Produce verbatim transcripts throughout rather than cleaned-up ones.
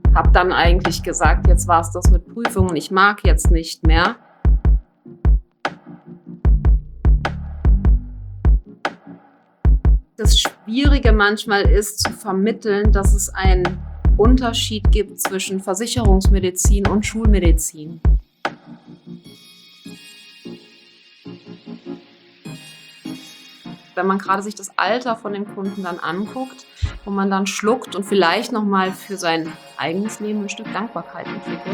Hab dann eigentlich gesagt, jetzt war es das mit Prüfungen, ich mag jetzt nicht mehr. Das Schwierige manchmal ist zu vermitteln, dass es einen Unterschied gibt zwischen Versicherungsmedizin und Schulmedizin. Wenn man gerade sich das Alter von dem Kunden dann anguckt, wo man dann schluckt und vielleicht nochmal für sein eigenes Leben ein Stück Dankbarkeit entwickelt.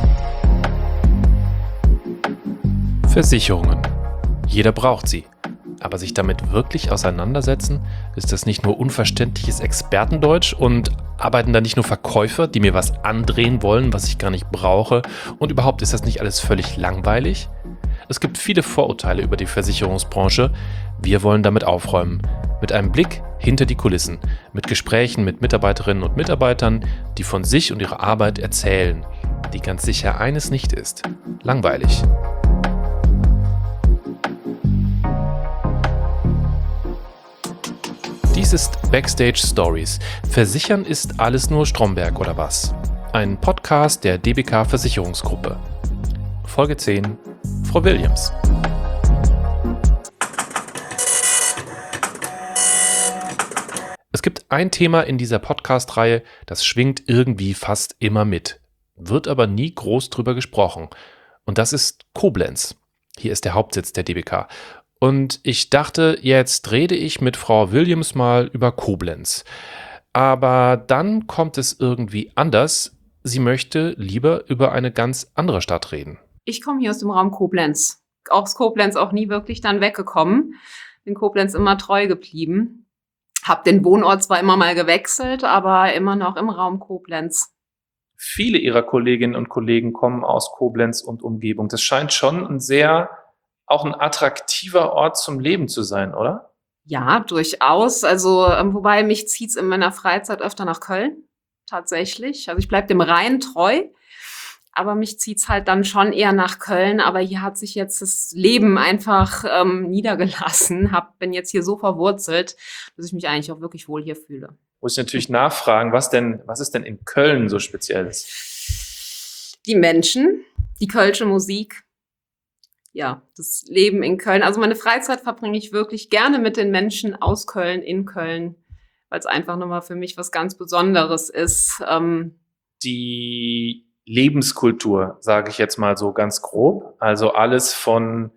Versicherungen. Jeder braucht sie. Aber sich damit wirklich auseinandersetzen, ist das nicht nur unverständliches Expertendeutsch und arbeiten da nicht nur Verkäufer, die mir was andrehen wollen, was ich gar nicht brauche, und überhaupt ist das nicht alles völlig langweilig? Es gibt viele Vorurteile über die Versicherungsbranche. Wir wollen damit aufräumen. Mit einem Blick hinter die Kulissen, mit Gesprächen mit Mitarbeiterinnen und Mitarbeitern, die von sich und ihrer Arbeit erzählen, die ganz sicher eines nicht ist: langweilig. Dies ist Backstage Stories. Versichern ist alles nur Stromberg oder was? Ein Podcast der D B K Versicherungsgruppe. Folge zehn. Frau Williams. Es gibt ein Thema in dieser Podcast-Reihe, das schwingt irgendwie fast immer mit, wird aber nie groß drüber gesprochen. Und das ist Koblenz. Hier ist der Hauptsitz der D B K. Und ich dachte, jetzt rede ich mit Frau Williams mal über Koblenz. Aber dann kommt es irgendwie anders. Sie möchte lieber über eine ganz andere Stadt reden. Ich komme hier aus dem Raum Koblenz. Aus Koblenz auch nie wirklich dann weggekommen. Bin Koblenz immer treu geblieben. Hab den Wohnort zwar immer mal gewechselt, aber immer noch im Raum Koblenz. Viele Ihrer Kolleginnen und Kollegen kommen aus Koblenz und Umgebung. Das scheint schon ein sehr, auch ein attraktiver Ort zum Leben zu sein, oder? Ja, durchaus. Also, ähm, wobei mich zieht's in meiner Freizeit öfter nach Köln. Tatsächlich. Also ich bleibe dem Rhein treu. Aber mich zieht's halt dann schon eher nach Köln. Aber hier hat sich jetzt das Leben einfach ähm, niedergelassen. Hab, bin jetzt hier so verwurzelt, dass ich mich eigentlich auch wirklich wohl hier fühle. Muss ich natürlich nachfragen, was denn, was ist denn in Köln so Spezielles? Die Menschen, die kölsche Musik, ja, das Leben in Köln. Also meine Freizeit verbringe ich wirklich gerne mit den Menschen aus Köln, in Köln, weil es einfach nochmal für mich was ganz Besonderes ist. Ähm, die Lebenskultur, sage ich jetzt mal so ganz grob. Also alles von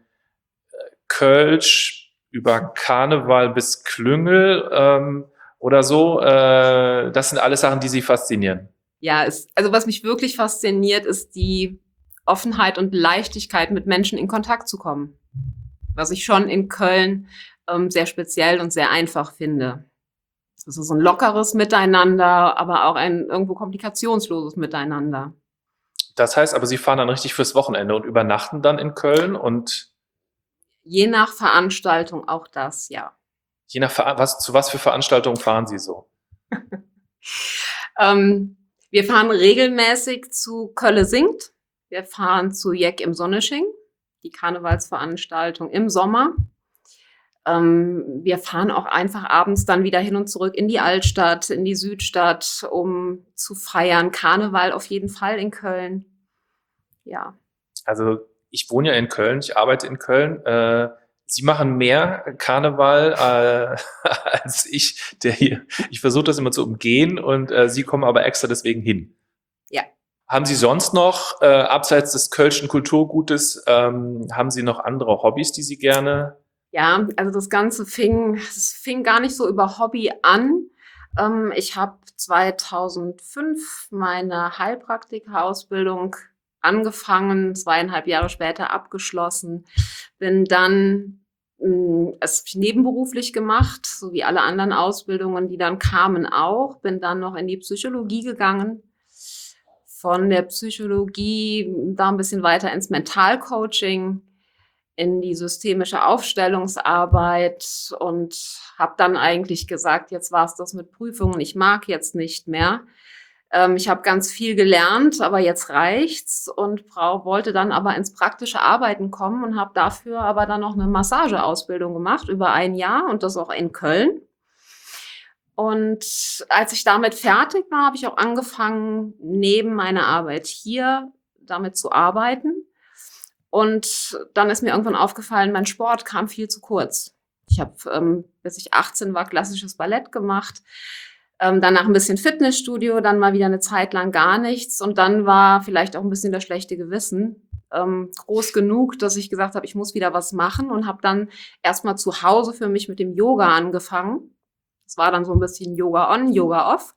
Kölsch über Karneval bis Klüngel ähm, oder so. Äh, das sind alles Sachen, die Sie faszinieren. Ja, es, also was mich wirklich fasziniert, ist die Offenheit und Leichtigkeit, mit Menschen in Kontakt zu kommen. Was ich schon in Köln ähm, sehr speziell und sehr einfach finde. Das ist so ein lockeres Miteinander, aber auch ein irgendwo komplikationsloses Miteinander. Das heißt aber, Sie fahren dann richtig fürs Wochenende und übernachten dann in Köln und? Je nach Veranstaltung auch das, ja. Je nach, Ver- was, zu was für Veranstaltungen fahren Sie so? ähm, wir fahren regelmäßig zu Kölle singt. Wir fahren zu Jeck im Sonnesching, die Karnevalsveranstaltung im Sommer. Ähm, wir fahren auch einfach abends dann wieder hin und zurück in die Altstadt, in die Südstadt, um zu feiern. Karneval auf jeden Fall in Köln. Ja. Also ich wohne ja in Köln, ich arbeite in Köln. Äh, Sie machen mehr Karneval äh, als ich, der hier. Ich versuche das immer zu umgehen und äh, Sie kommen aber extra deswegen hin. Ja. Haben Sie sonst noch, äh, abseits des kölschen Kulturgutes, ähm, haben Sie noch andere Hobbys, die Sie gerne? Ja, also das Ganze fing, es fing gar nicht so über Hobby an. Ähm, ich habe zweitausendfünf meine Heilpraktika-Ausbildung angefangen, zweieinhalb Jahre später abgeschlossen, bin dann mh, es nebenberuflich gemacht, so wie alle anderen Ausbildungen, die dann kamen auch, bin dann noch in die Psychologie gegangen, von der Psychologie da ein bisschen weiter ins Mentalcoaching, in die systemische Aufstellungsarbeit und habe dann eigentlich gesagt, jetzt war es das mit Prüfungen, ich mag jetzt nicht mehr. Ähm, ich habe ganz viel gelernt, aber jetzt reicht's und brauch, wollte dann aber ins praktische Arbeiten kommen und habe dafür aber dann noch eine Massageausbildung gemacht über ein Jahr und das auch in Köln. Und als ich damit fertig war, habe ich auch angefangen, neben meiner Arbeit hier damit zu arbeiten. Und dann ist mir irgendwann aufgefallen, mein Sport kam viel zu kurz. Ich habe, ähm, bis ich achtzehn war, klassisches Ballett gemacht, ähm, danach ein bisschen Fitnessstudio, dann mal wieder eine Zeit lang gar nichts. Und dann war vielleicht auch ein bisschen das schlechte Gewissen ähm, groß genug, dass ich gesagt habe, ich muss wieder was machen und habe dann erstmal zu Hause für mich mit dem Yoga angefangen. Das war dann so ein bisschen Yoga on, Yoga off.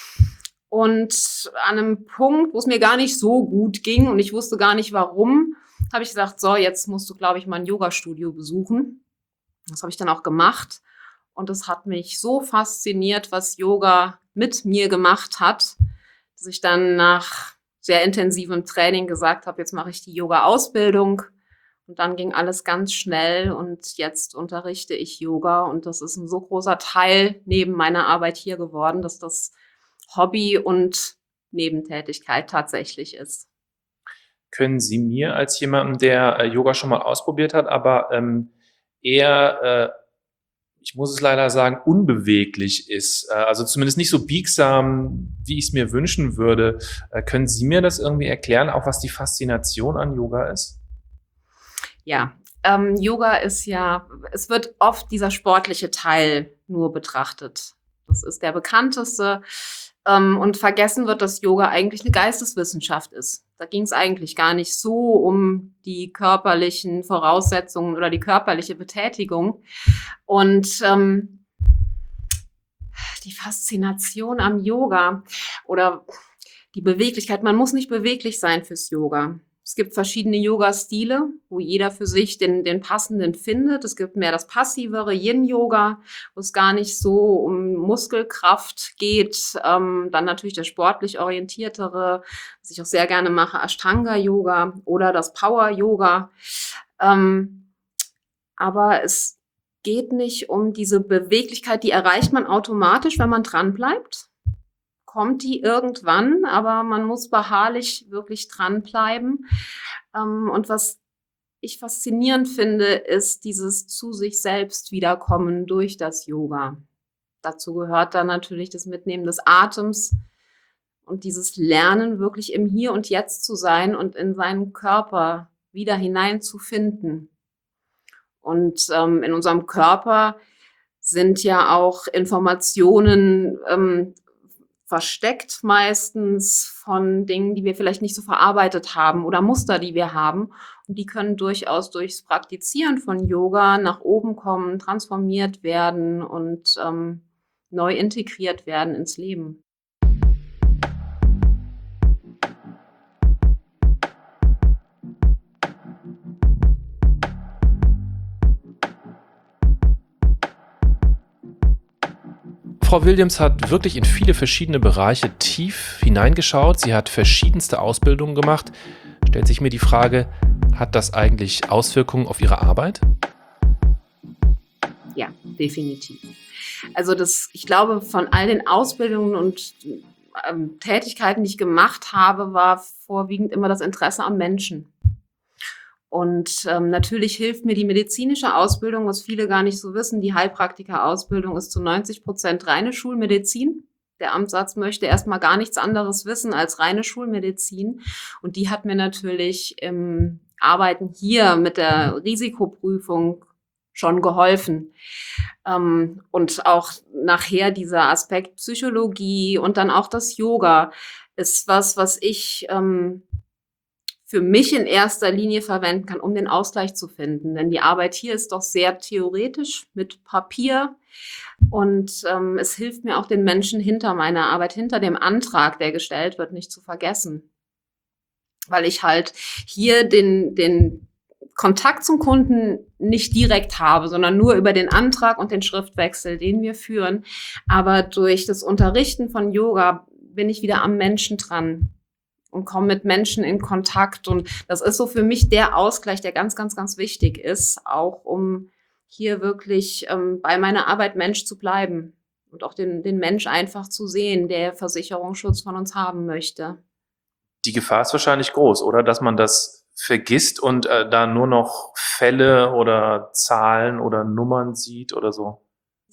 Und an einem Punkt, wo es mir gar nicht so gut ging und ich wusste gar nicht warum, habe ich gesagt, so, jetzt musst du, glaube ich, mal ein Yoga-Studio besuchen. Das habe ich dann auch gemacht. Und es hat mich so fasziniert, was Yoga mit mir gemacht hat, dass ich dann nach sehr intensivem Training gesagt habe, jetzt mache ich die Yoga-Ausbildung. Und dann ging alles ganz schnell und jetzt unterrichte ich Yoga. Und das ist ein so großer Teil neben meiner Arbeit hier geworden, dass das Hobby und Nebentätigkeit tatsächlich ist. Können Sie mir als jemandem, der äh, Yoga schon mal ausprobiert hat, aber ähm, eher, äh, ich muss es leider sagen, unbeweglich ist, äh, also zumindest nicht so biegsam, wie ich es mir wünschen würde, äh, können Sie mir das irgendwie erklären, auch was die Faszination an Yoga ist? Ja, ähm, Yoga ist ja, es wird oft dieser sportliche Teil nur betrachtet. Das ist der bekannteste. Ähm, und vergessen wird, dass Yoga eigentlich eine Geisteswissenschaft ist. Da ging es eigentlich gar nicht so um die körperlichen Voraussetzungen oder die körperliche Betätigung. Und ähm, die Faszination am Yoga oder die Beweglichkeit, man muss nicht beweglich sein fürs Yoga. Es gibt verschiedene Yoga-Stile, wo jeder für sich den, den passenden findet. Es gibt mehr das passivere Yin-Yoga, wo es gar nicht so um Muskelkraft geht. Ähm, dann natürlich das sportlich orientiertere, was ich auch sehr gerne mache, Ashtanga-Yoga oder das Power-Yoga. Ähm, aber es geht nicht um diese Beweglichkeit, die erreicht man automatisch, wenn man dran bleibt. Kommt die irgendwann, aber man muss beharrlich wirklich dranbleiben. Ähm, und was ich faszinierend finde, ist dieses zu sich selbst wiederkommen durch das Yoga. Dazu gehört dann natürlich das Mitnehmen des Atems und dieses Lernen, wirklich im Hier und Jetzt zu sein und in seinen Körper wieder hineinzufinden. Und ähm, in unserem Körper sind ja auch Informationen ähm, versteckt meistens von Dingen, die wir vielleicht nicht so verarbeitet haben oder Muster, die wir haben. Und die können durchaus durchs Praktizieren von Yoga nach oben kommen, transformiert werden und ähm, neu integriert werden ins Leben. Frau Williams hat wirklich in viele verschiedene Bereiche tief hineingeschaut. Sie hat verschiedenste Ausbildungen gemacht. Stellt sich mir die Frage, hat das eigentlich Auswirkungen auf Ihre Arbeit? Ja, definitiv. Also das, ich glaube, von all den Ausbildungen und ähm, Tätigkeiten, die ich gemacht habe, war vorwiegend immer das Interesse am Menschen. Und ähm, natürlich hilft mir die medizinische Ausbildung, was viele gar nicht so wissen. Die Heilpraktiker-Ausbildung ist zu neunzig Prozent reine Schulmedizin. Der Amtsarzt möchte erstmal gar nichts anderes wissen als reine Schulmedizin. Und die hat mir natürlich im Arbeiten hier mit der Risikoprüfung schon geholfen. Ähm, und auch nachher dieser Aspekt Psychologie und dann auch das Yoga ist was, was ich ähm, für mich in erster Linie verwenden kann, um den Ausgleich zu finden. Denn die Arbeit hier ist doch sehr theoretisch mit Papier. Und ähm, es hilft mir auch, den Menschen hinter meiner Arbeit, hinter dem Antrag, der gestellt wird, nicht zu vergessen. Weil ich halt hier den, den Kontakt zum Kunden nicht direkt habe, sondern nur über den Antrag und den Schriftwechsel, den wir führen. Aber durch das Unterrichten von Yoga bin ich wieder am Menschen dran und komme mit Menschen in Kontakt. Und das ist so für mich der Ausgleich, der ganz, ganz, ganz wichtig ist, auch um hier wirklich ähm, bei meiner Arbeit Mensch zu bleiben und auch den, den Mensch einfach zu sehen, der Versicherungsschutz von uns haben möchte. Die Gefahr ist wahrscheinlich groß, oder? Dass man das vergisst und äh, da nur noch Fälle oder Zahlen oder Nummern sieht oder so.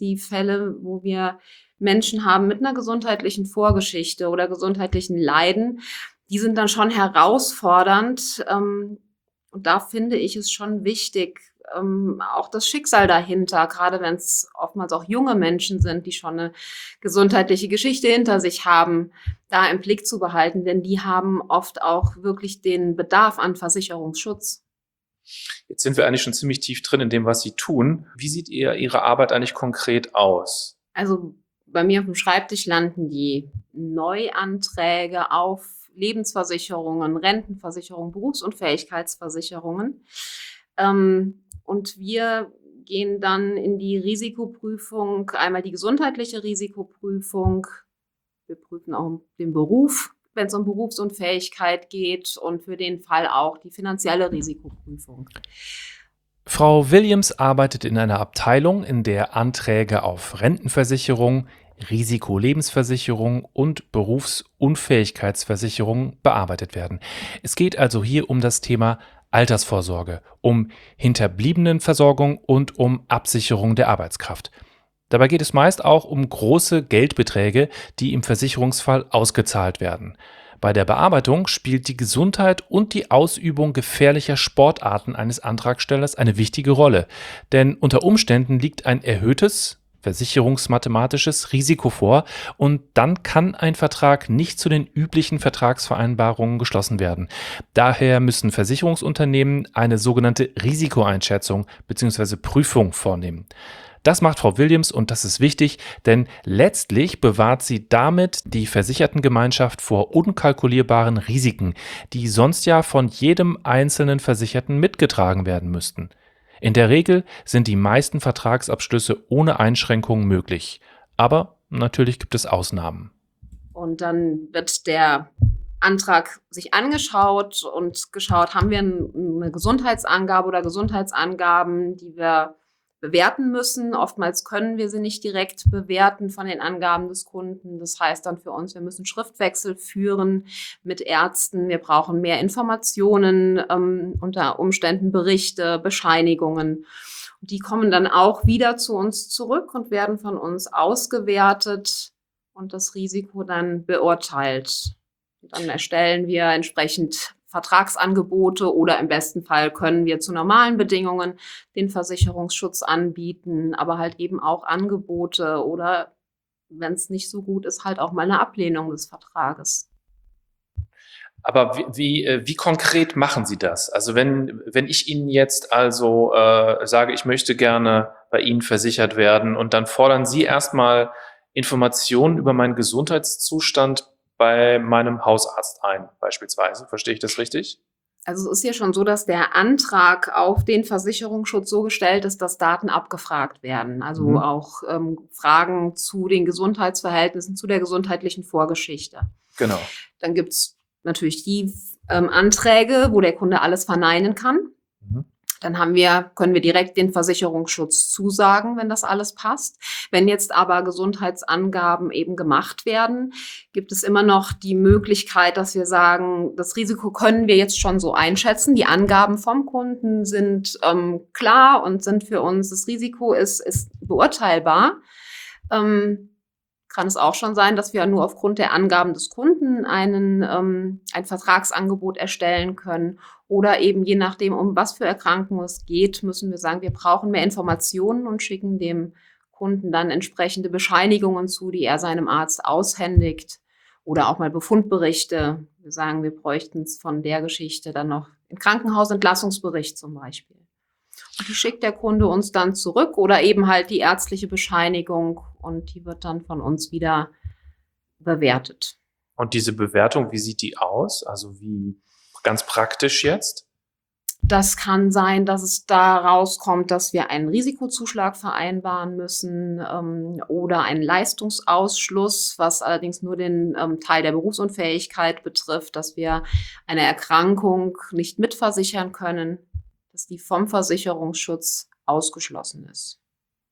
die Fälle, wo wir Menschen haben mit einer gesundheitlichen Vorgeschichte oder gesundheitlichen Leiden, die sind dann schon herausfordernd. Ähm, und da finde ich es schon wichtig, ähm, auch das Schicksal dahinter, gerade wenn es oftmals auch junge Menschen sind, die schon eine gesundheitliche Geschichte hinter sich haben, da im Blick zu behalten, denn die haben oft auch wirklich den Bedarf an Versicherungsschutz. Jetzt sind wir eigentlich schon ziemlich tief drin in dem, was Sie tun. Wie sieht ihr, Ihre Arbeit eigentlich konkret aus? Also bei mir auf dem Schreibtisch landen die Neuanträge auf Lebensversicherungen, Rentenversicherungen, Berufsunfähigkeitsversicherungen. Ähm, und wir gehen dann in die Risikoprüfung, einmal die gesundheitliche Risikoprüfung. Wir prüfen auch den Beruf, wenn es um Berufsunfähigkeit geht, und für den Fall auch die finanzielle Risikoprüfung. Frau Williams arbeitet in einer Abteilung, in der Anträge auf Rentenversicherung, Risikolebensversicherung und Berufsunfähigkeitsversicherung bearbeitet werden. Es geht also hier um das Thema Altersvorsorge, um Hinterbliebenenversorgung und um Absicherung der Arbeitskraft. Dabei geht es meist auch um große Geldbeträge, die im Versicherungsfall ausgezahlt werden. Bei der Bearbeitung spielt die Gesundheit und die Ausübung gefährlicher Sportarten eines Antragstellers eine wichtige Rolle, denn unter Umständen liegt ein erhöhtes versicherungsmathematisches Risiko vor und dann kann ein Vertrag nicht zu den üblichen Vertragsvereinbarungen geschlossen werden. Daher müssen Versicherungsunternehmen eine sogenannte Risikoeinschätzung bzw. Prüfung vornehmen. Das macht Frau Williams und das ist wichtig, denn letztlich bewahrt sie damit die Versichertengemeinschaft vor unkalkulierbaren Risiken, die sonst ja von jedem einzelnen Versicherten mitgetragen werden müssten. In der Regel sind die meisten Vertragsabschlüsse ohne Einschränkungen möglich, aber natürlich gibt es Ausnahmen. Und dann wird der Antrag sich angeschaut und geschaut, haben wir eine Gesundheitsangabe oder Gesundheitsangaben, die wir bewerten müssen. Oftmals können wir sie nicht direkt bewerten von den Angaben des Kunden. Das heißt dann für uns, wir müssen Schriftwechsel führen mit Ärzten. Wir brauchen mehr Informationen, ähm, unter Umständen Berichte, Bescheinigungen. Und die kommen dann auch wieder zu uns zurück und werden von uns ausgewertet und das Risiko dann beurteilt. Und dann erstellen wir entsprechend Vertragsangebote oder im besten Fall können wir zu normalen Bedingungen den Versicherungsschutz anbieten, aber halt eben auch Angebote oder, wenn es nicht so gut ist, halt auch mal eine Ablehnung des Vertrages. Aber wie, wie, wie konkret machen Sie das? Also wenn, wenn ich Ihnen jetzt also äh, sage, ich möchte gerne bei Ihnen versichert werden und dann fordern Sie erstmal Informationen über meinen Gesundheitszustand bei meinem Hausarzt ein, beispielsweise. Verstehe ich das richtig? Also es ist ja schon so, dass der Antrag auf den Versicherungsschutz so gestellt ist, dass Daten abgefragt werden. Also Mhm. auch ähm, Fragen zu den Gesundheitsverhältnissen, zu der gesundheitlichen Vorgeschichte. Genau. Dann gibt es natürlich die ähm, Anträge, wo der Kunde alles verneinen kann. Mhm. Dann haben wir, können wir direkt den Versicherungsschutz zusagen, wenn das alles passt. Wenn jetzt aber Gesundheitsangaben eben gemacht werden, gibt es immer noch die Möglichkeit, dass wir sagen, das Risiko können wir jetzt schon so einschätzen. Die Angaben vom Kunden sind ähm, klar und sind für uns, das Risiko ist, ist beurteilbar. Ähm, kann es auch schon sein, dass wir nur aufgrund der Angaben des Kunden einen, ähm, ein Vertragsangebot erstellen können. Oder eben je nachdem, um was für Erkrankungen es geht, müssen wir sagen, wir brauchen mehr Informationen und schicken dem Kunden dann entsprechende Bescheinigungen zu, die er seinem Arzt aushändigt. Oder auch mal Befundberichte. Wir sagen, wir bräuchten es von der Geschichte dann noch im Krankenhausentlassungsbericht zum Beispiel. Und die schickt der Kunde uns dann zurück oder eben halt die ärztliche Bescheinigung und die wird dann von uns wieder bewertet. Und diese Bewertung, wie sieht die aus? Also wie ganz praktisch jetzt? Das kann sein, dass es da rauskommt, dass wir einen Risikozuschlag vereinbaren müssen ähm, oder einen Leistungsausschluss, was allerdings nur den ähm, Teil der Berufsunfähigkeit betrifft, dass wir eine Erkrankung nicht mitversichern können, dass die vom Versicherungsschutz ausgeschlossen ist.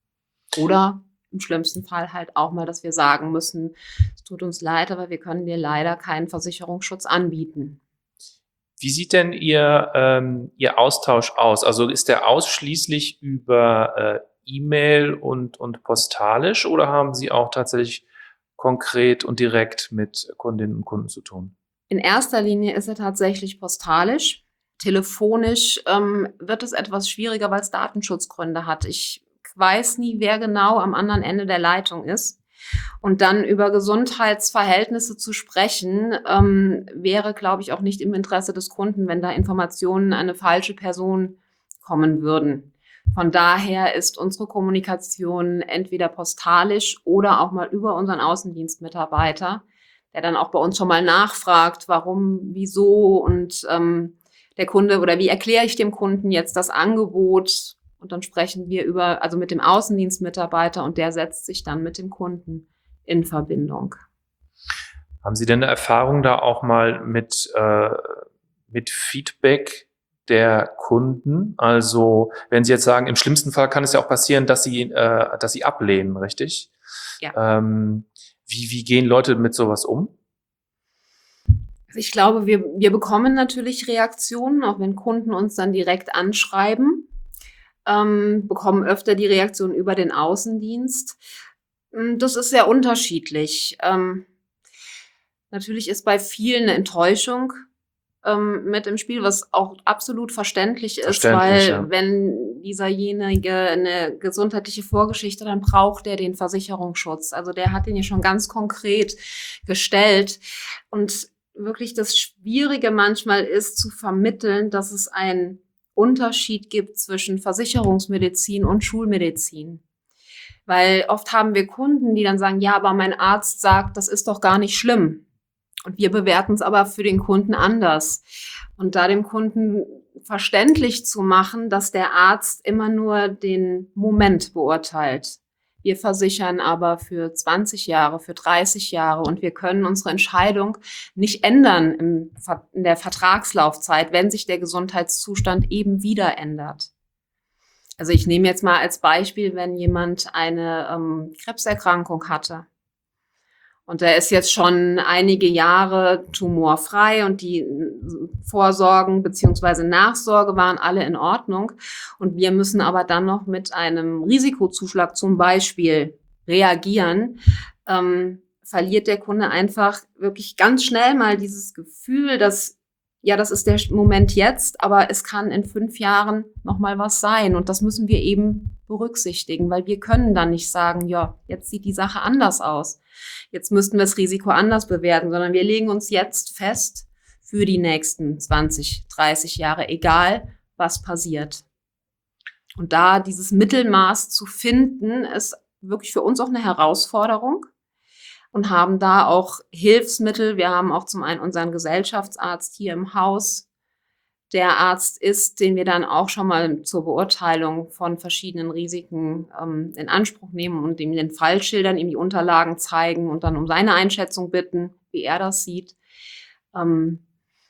Oder im schlimmsten Fall halt auch mal, dass wir sagen müssen, es tut uns leid, aber wir können dir leider keinen Versicherungsschutz anbieten. Wie sieht denn Ihr, ähm, Ihr Austausch aus? Also ist der ausschließlich über äh, E-Mail und, und postalisch oder haben Sie auch tatsächlich konkret und direkt mit Kundinnen und Kunden zu tun? In erster Linie ist er tatsächlich postalisch. Telefonisch ähm, wird es etwas schwieriger, weil es Datenschutzgründe hat. Ich weiß nie, wer genau am anderen Ende der Leitung ist. Und dann über Gesundheitsverhältnisse zu sprechen, ähm, wäre, glaube ich, auch nicht im Interesse des Kunden, wenn da Informationen an eine falsche Person kommen würden. Von daher ist unsere Kommunikation entweder postalisch oder auch mal über unseren Außendienstmitarbeiter, der dann auch bei uns schon mal nachfragt, warum, wieso und ähm, der Kunde oder wie erkläre ich dem Kunden jetzt das Angebot. Und dann sprechen wir über, also mit dem Außendienstmitarbeiter und der setzt sich dann mit dem Kunden in Verbindung. Haben Sie denn eine Erfahrung da auch mal mit, äh, mit Feedback der Kunden? Also wenn Sie jetzt sagen, im schlimmsten Fall kann es ja auch passieren, dass Sie, äh, dass Sie ablehnen, richtig? Ja. Ähm, wie, wie gehen Leute mit sowas um? Ich glaube, wir, wir bekommen natürlich Reaktionen, auch wenn Kunden uns dann direkt anschreiben. Ähm, bekommen öfter die Reaktion über den Außendienst. Das ist sehr unterschiedlich. Ähm, natürlich ist bei vielen eine Enttäuschung ähm, mit im Spiel, was auch absolut verständlich ist, Verständlich, weil ja. wenn dieserjenige eine gesundheitliche Vorgeschichte, dann braucht er den Versicherungsschutz. Also der hat den ja schon ganz konkret gestellt. Und wirklich das Schwierige manchmal ist zu vermitteln, dass es ein Unterschied gibt zwischen Versicherungsmedizin und Schulmedizin. Weil oft haben wir Kunden, die dann sagen, ja, aber mein Arzt sagt, das ist doch gar nicht schlimm. Und wir bewerten es aber für den Kunden anders. Und da dem Kunden verständlich zu machen, dass der Arzt immer nur den Moment beurteilt. Wir versichern aber für zwanzig Jahre, für dreißig Jahre und wir können unsere Entscheidung nicht ändern im, in der Vertragslaufzeit, wenn sich der Gesundheitszustand eben wieder ändert. Also ich nehme jetzt mal als Beispiel, wenn jemand eine ähm, Krebserkrankung hatte und der ist jetzt schon einige Jahre tumorfrei und die Vorsorgen beziehungsweise Nachsorge waren alle in Ordnung. Und wir müssen aber dann noch mit einem Risikozuschlag zum Beispiel reagieren, ähm, verliert der Kunde einfach wirklich ganz schnell mal dieses Gefühl, dass, ja, das ist der Moment jetzt, aber es kann in fünf Jahren noch mal was sein. Und das müssen wir eben berücksichtigen, weil wir können dann nicht sagen, ja, jetzt sieht die Sache anders aus. Jetzt müssten wir das Risiko anders bewerten, sondern wir legen uns jetzt fest für die nächsten zwanzig, dreißig Jahre, egal was passiert. Und da dieses Mittelmaß zu finden, ist wirklich für uns auch eine Herausforderung und haben da auch Hilfsmittel. Wir haben auch zum einen unseren Gesellschaftsarzt hier im Haus, der Arzt ist, den wir dann auch schon mal zur Beurteilung von verschiedenen Risiken ähm, in Anspruch nehmen und ihm den Fall schildern, ihm die Unterlagen zeigen und dann um seine Einschätzung bitten, wie er das sieht. Ähm,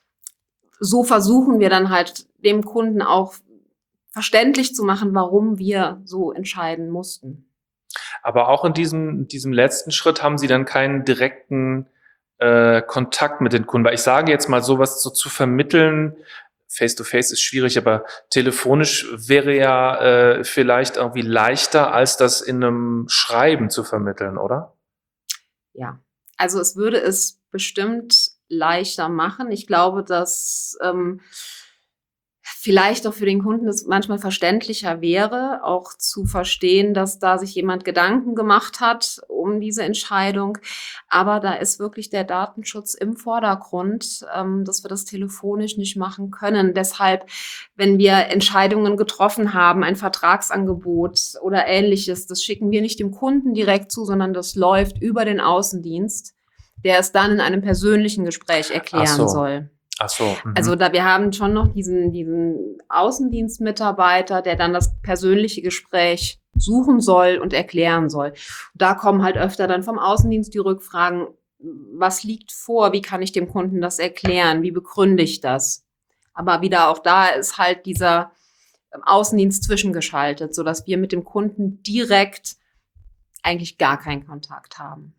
so versuchen wir dann halt dem Kunden auch verständlich zu machen, warum wir so entscheiden mussten. Aber auch in diesem, diesem letzten Schritt haben Sie dann keinen direkten äh, Kontakt mit den Kunden. Weil ich sage jetzt mal, sowas so zu vermitteln, Face-to-Face ist schwierig, aber telefonisch wäre ja äh, vielleicht irgendwie leichter, als das in einem Schreiben zu vermitteln, oder? Ja, also es würde es bestimmt leichter machen. Ich glaube, dass ähm, vielleicht auch für den Kunden es manchmal verständlicher wäre, auch zu verstehen, dass da sich jemand Gedanken gemacht hat um diese Entscheidung. Aber da ist wirklich der Datenschutz im Vordergrund, ähm, dass wir das telefonisch nicht machen können. Deshalb, wenn wir Entscheidungen getroffen haben, ein Vertragsangebot oder Ähnliches, das schicken wir nicht dem Kunden direkt zu, sondern das läuft über den Außendienst, der es dann in einem persönlichen Gespräch erklären Ach so. soll. Ach so. Mhm. Also da wir haben schon noch diesen, diesen Außendienstmitarbeiter, der dann das persönliche Gespräch suchen soll und erklären soll. Da kommen halt öfter dann vom Außendienst die Rückfragen, was liegt vor, wie kann ich dem Kunden das erklären, wie begründe ich das? Aber wieder auch da ist halt dieser Außendienst zwischengeschaltet, sodass wir mit dem Kunden direkt eigentlich gar keinen Kontakt haben.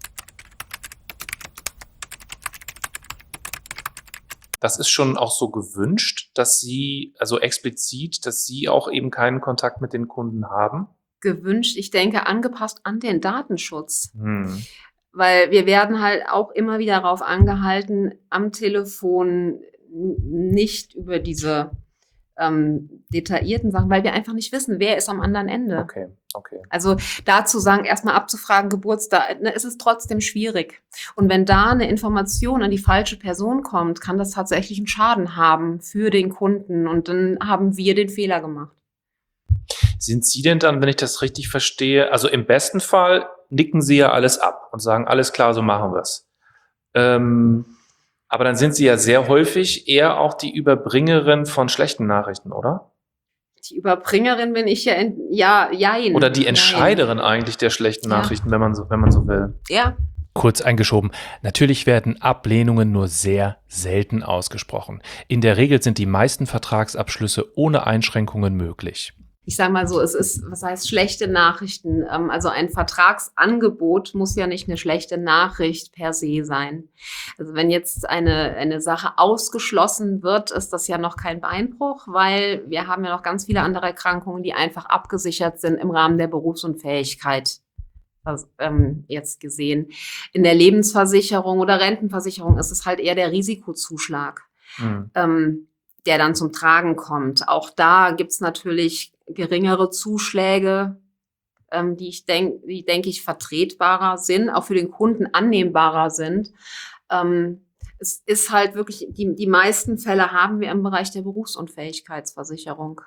Das ist schon auch so gewünscht, dass Sie, also explizit, dass Sie auch eben keinen Kontakt mit den Kunden haben? gewünscht, ich denke, angepasst an den Datenschutz. Hm. Weil wir werden halt auch immer wieder darauf angehalten, am Telefon nicht über diese ähm, detaillierten Sachen, weil wir einfach nicht wissen, wer ist am anderen Ende. Okay, okay. Also dazu sagen, erstmal abzufragen, Geburtstag, ne, ist es trotzdem schwierig. Und wenn da eine Information an die falsche Person kommt, kann das tatsächlich einen Schaden haben für den Kunden. Und dann haben wir den Fehler gemacht. Sind Sie denn dann, wenn ich das richtig verstehe, also im besten Fall nicken Sie ja alles ab und sagen, alles klar, so machen wir es. Ähm, aber dann sind Sie ja sehr häufig eher auch die Überbringerin von schlechten Nachrichten, oder? Die Überbringerin bin ich ja, in, ja, jein. Oder die Entscheiderin Nein. eigentlich der schlechten Ja. Nachrichten, wenn man so, wenn man so will. Ja. Kurz eingeschoben, natürlich werden Ablehnungen nur sehr selten ausgesprochen. In der Regel sind die meisten Vertragsabschlüsse ohne Einschränkungen möglich. Ich sage mal so, es ist, was heißt schlechte Nachrichten? Ähm, also ein Vertragsangebot muss ja nicht eine schlechte Nachricht per se sein. Also wenn jetzt eine, eine Sache ausgeschlossen wird, ist das ja noch kein Beinbruch, weil wir haben ja noch ganz viele andere Erkrankungen, die einfach abgesichert sind im Rahmen der Berufsunfähigkeit. Das, ähm, jetzt gesehen. In der Lebensversicherung oder Rentenversicherung ist es halt eher der Risikozuschlag. Hm. Ähm, der dann zum Tragen kommt. Auch da gibt's natürlich geringere Zuschläge, ähm, die ich denke, die denke ich vertretbarer sind, auch für den Kunden annehmbarer sind. Ähm, es ist halt wirklich, die, die meisten Fälle haben wir im Bereich der Berufsunfähigkeitsversicherung.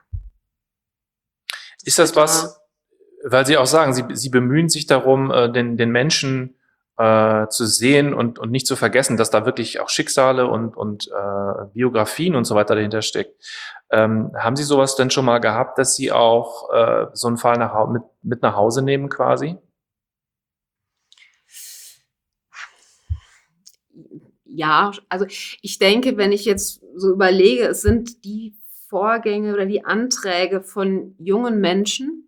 Ist das was, weil Sie auch sagen, Sie, Sie bemühen sich darum, äh, den, den Menschen äh, zu sehen und, und nicht zu vergessen, dass da wirklich auch Schicksale und, und äh, Biografien und so weiter dahinter steckt. Ähm, haben Sie sowas denn schon mal gehabt, dass Sie auch äh, so einen Fall nach, Hau- mit, mit nach Hause nehmen quasi? Ja, also ich denke, wenn ich jetzt so überlege, es sind die Vorgänge oder die Anträge von jungen Menschen,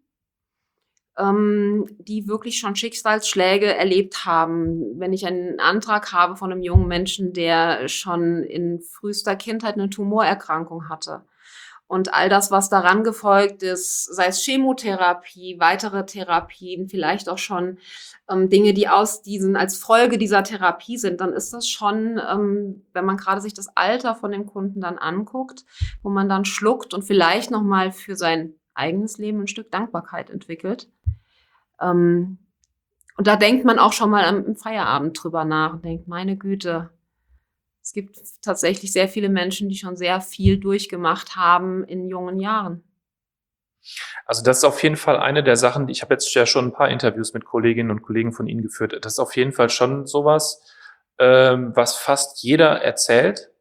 ähm, die wirklich schon Schicksalsschläge erlebt haben. Wenn ich einen Antrag habe von einem jungen Menschen, der schon in frühester Kindheit eine Tumorerkrankung hatte und all das, was daran gefolgt ist, sei es Chemotherapie, weitere Therapien, vielleicht auch schon ähm, Dinge, die aus diesen, als Folge dieser Therapie sind, dann ist das schon, ähm, wenn man gerade sich das Alter von dem Kunden dann anguckt, wo man dann schluckt und vielleicht nochmal für sein eigenes Leben ein Stück Dankbarkeit entwickelt. Ähm, und da denkt man auch schon mal am, im Feierabend drüber nach und denkt, meine Güte, es gibt tatsächlich sehr viele Menschen, die schon sehr viel durchgemacht haben in jungen Jahren. Also das ist auf jeden Fall eine der Sachen, die ich habe jetzt ja schon ein paar Interviews mit Kolleginnen und Kollegen von Ihnen geführt. Das ist auf jeden Fall schon sowas, ähm, was fast jeder erzählt,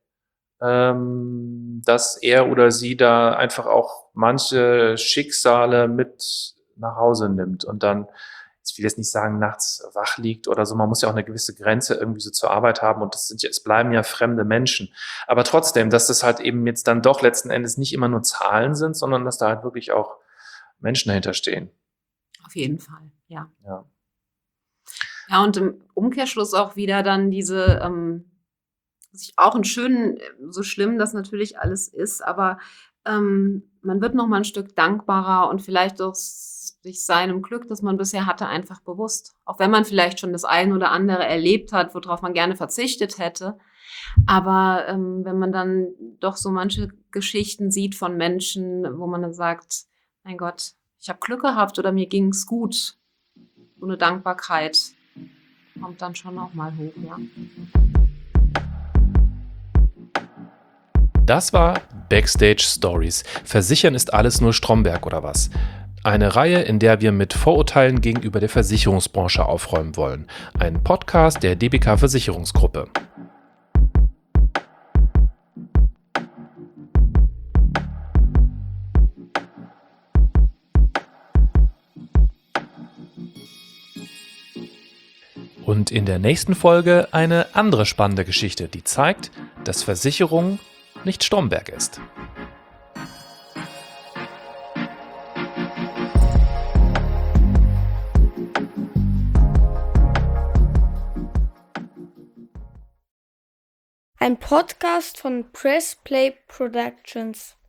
ähm, dass er oder sie da einfach auch manche Schicksale mit nach Hause nimmt und dann, ich will jetzt nicht sagen, nachts wach liegt oder so, man muss ja auch eine gewisse Grenze irgendwie so zur Arbeit haben und das sind ja, es bleiben ja fremde Menschen. Aber trotzdem, dass das halt eben jetzt dann doch letzten Endes nicht immer nur Zahlen sind, sondern dass da halt wirklich auch Menschen dahinter stehen. Auf jeden Fall, ja. Ja. Ja, und im Umkehrschluss auch wieder dann diese, ähm, sich auch einen schönen, so schlimm das natürlich alles ist, aber ähm, man wird noch mal ein Stück dankbarer und vielleicht auch sich seinem Glück, das man bisher hatte, einfach bewusst. Auch wenn man vielleicht schon das ein oder andere erlebt hat, worauf man gerne verzichtet hätte. Aber ähm, wenn man dann doch so manche Geschichten sieht von Menschen, wo man dann sagt, mein Gott, ich habe Glück gehabt oder mir ging's gut. So eine Dankbarkeit kommt dann schon auch mal hoch, ja. Das war Backstage Stories. Versichern ist alles nur Stromberg oder was? Eine Reihe, in der wir mit Vorurteilen gegenüber der Versicherungsbranche aufräumen wollen. Ein Podcast der D B K Versicherungsgruppe. Und in der nächsten Folge eine andere spannende Geschichte, die zeigt, dass Versicherung nicht Stromberg ist. Ein Podcast von Press Play Productions.